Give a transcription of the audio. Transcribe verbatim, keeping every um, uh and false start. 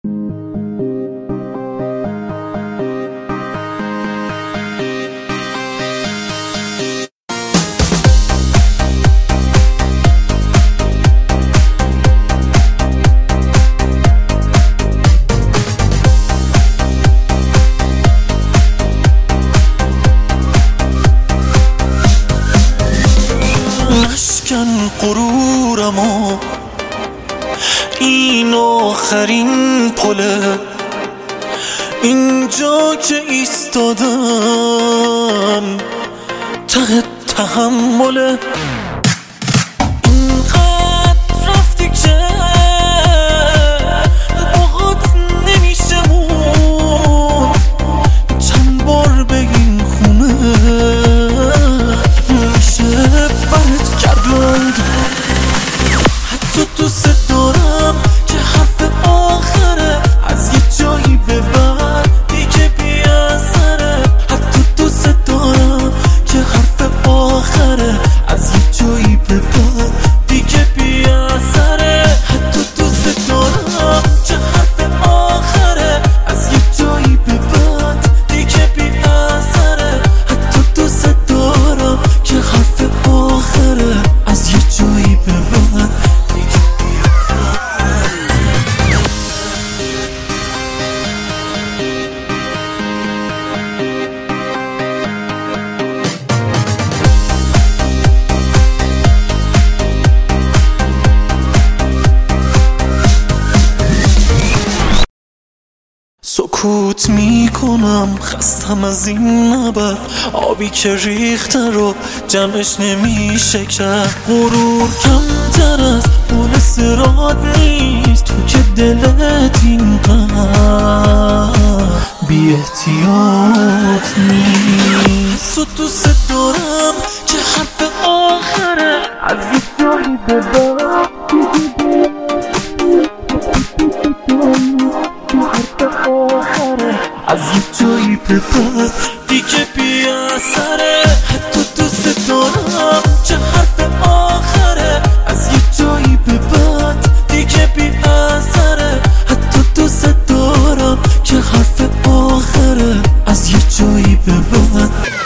نشکن غرورمو، این آخرین پله، اینجا که ایستادم ته تحمله. اینقدر رفتی که باهات نمیشه مون، چند بار بگین خونه میشه برت کردند. حتی دوست دارم که حرف آخره، از یه جایی به بعد دیگه بی اثره. حتی دوست دارم که حرف آخره، از یه جایی به بعد دیگه بی اثره. حتی دوست دارم که حرف آخره، از یه جایی به بعد دیگه بی اثره. حتی دوست دارم که حرف آخره، از یه جایی به بعد دیگه بی سکوت میکنم، خستم از این نبر، آبی که ریخته رو جمعش نمیشه کرد. غرور کمتر از پول صراط نیست، تو که دلت اینقدر بی احتیاط نیست. تو دوست دارم که حرف آخره، از یه جایی به بعد از یه جایی به بعد دیگه بی اثره. حتی دوست دارم که حرف آخره، از یه جایی به بعد دیگه بی اثره. حتی دوست دارم که حرف آخره، از یه جایی به بعد